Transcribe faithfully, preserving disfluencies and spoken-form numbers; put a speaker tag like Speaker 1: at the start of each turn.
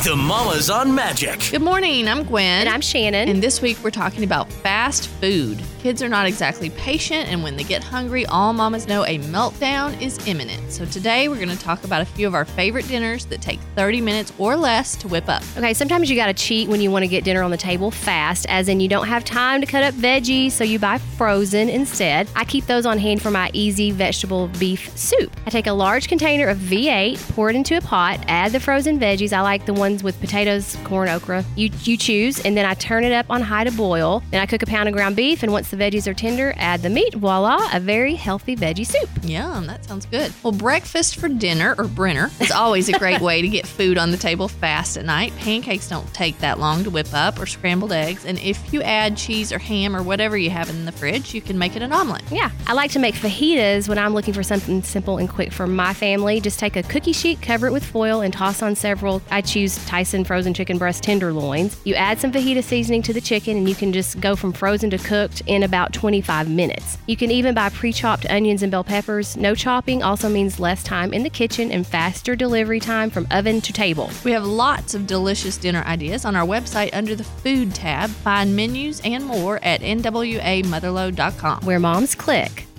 Speaker 1: The Mamas on Magic.
Speaker 2: Good morning, I'm Gwen.
Speaker 3: And I'm Shannon.
Speaker 2: And this week we're talking about fast food. Kids are not exactly patient, and when they get hungry, all mamas know a meltdown is imminent. So today we're going to talk about a few of our favorite dinners that take thirty minutes or less to whip up.
Speaker 3: Okay, sometimes you got to cheat when you want to get dinner on the table fast, as in you don't have time to cut up veggies, so you buy frozen instead. I keep those on hand for my easy vegetable beef soup. I take a large container of V eight, pour it into a pot, add the frozen veggies. I like the ones with potatoes, corn, okra. You you choose, and then I turn it up on high to boil. Then I cook a pound of ground beef, and once the veggies are tender, add the meat. Voila, a very healthy veggie soup.
Speaker 2: Yum, that sounds good. Well, breakfast for dinner, or brinner, is always a great way to get food on the table fast at night. Pancakes don't take that long to whip up, or scrambled eggs. And if you add cheese or ham or whatever you have in the fridge, you can make it an omelet.
Speaker 3: Yeah, I like to make fajitas when I'm looking for something simple and quick for my family. Just take a cookie sheet, cover it with foil, and toss on several. I choose Tyson frozen chicken breast tenderloins. You add some fajita seasoning to the chicken, and you can just go from frozen to cooked in about twenty-five minutes. You can even buy pre-chopped onions and bell peppers. No chopping also means less time in the kitchen and faster delivery time from oven to table.
Speaker 2: We have lots of delicious dinner ideas on our website under the Food tab. Find menus and more at N W A motherlode dot com.
Speaker 3: Where moms click.